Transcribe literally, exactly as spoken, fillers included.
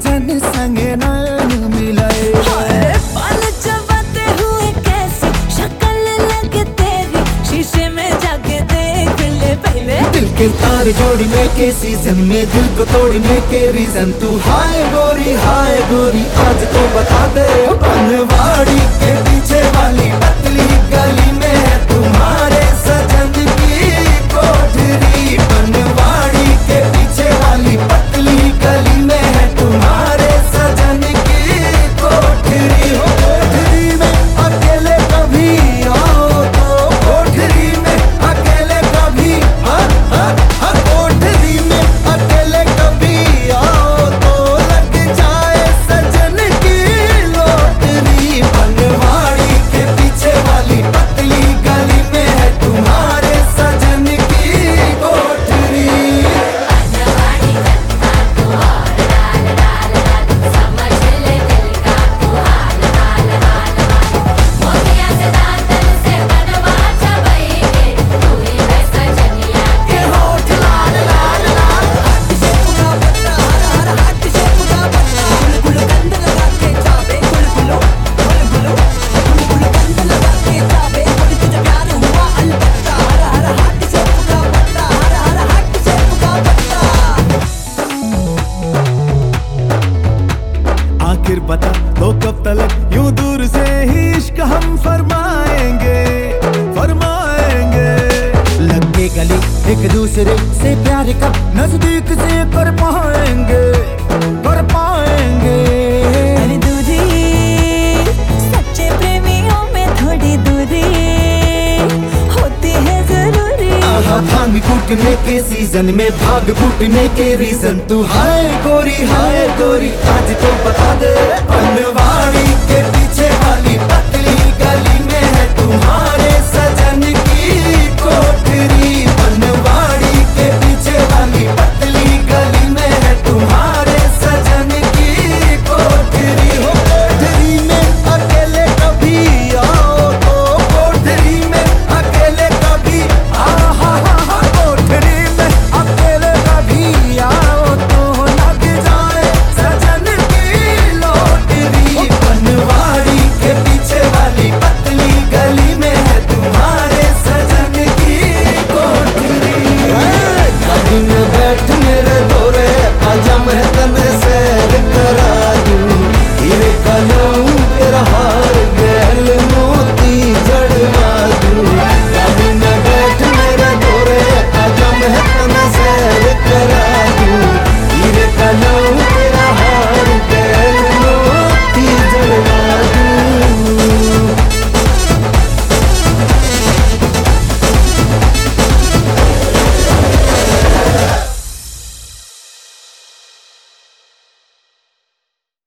सजन संग नैन मिलाए। बाल चबाते हुए कैसे शक्ल लगे तेरी, शीशे में जाके देख ले पहले। दिल के तार जोड़ने के सीजन में दिल को तोड़ने के रीजन तू हाय गोरी हाय गोरी आज तो बता दे। बनवाड़ी के पीछे वाली पतली गली में है तुम्हारे सजन की कोठरी। बनवाड़ी के पीछे वाली पतली गली में है तुम्हारे सजन की कोठरी। हो कोठरी में अकेले कभी आओ तो, कोठरी में अकेले कभी हाँ हाँ हाँ कोठरी में अकेले कभी आओ तो लग जाए सजन की लोटरी। बनवाड़ी के पीछे वाली पतली गली में है तुम्हारे सजन की कोठरी। आखिर बता तो कब तलक यूं दूर से ही इश्क हम फरमाएंगे फरमाएंगे। लगे गले एक दूसरे से प्यार कब नजदीक से कर पाएंगे कर पाएंगे। अरे दूरी सच्चे प्रेमियों में थोड़ी दूरी होती है जरूरी। भांग फूटने के सीजन में भाग फूटने के रीजन तू हाय गोरी हाय गोरी आज तो बता दे। बनवाड़ी के पीछे वाली पतली गली में है तुम्हारा